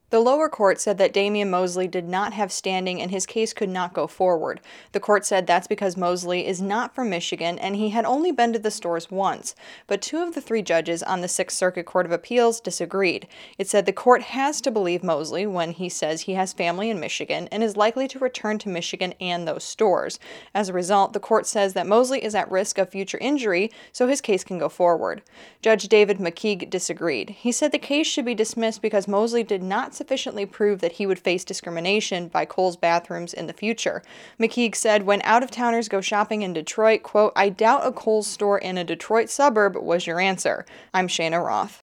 The lower court said that Damian Mosley did not have standing and his case could not go forward. The court said that's because Mosley is not from Michigan and he had only been to the stores once, but two of the three judges on the Sixth Circuit Court of Appeals disagreed. It said the court has to believe Mosley when he says he has family in Michigan and is likely to return to Michigan and those stores. As a result, the court says that Mosley is at risk of future injury, so his case can go forward. Judge David McKeague disagreed. He said the case should be dismissed because Mosley did not sufficiently prove that he would face discrimination by Kohl's Bathrooms in the future. McKeague said when out-of-towners go shopping in Detroit, quote, "I doubt a Kohl's store in a Detroit suburb was your answer." I'm Shayna Roth.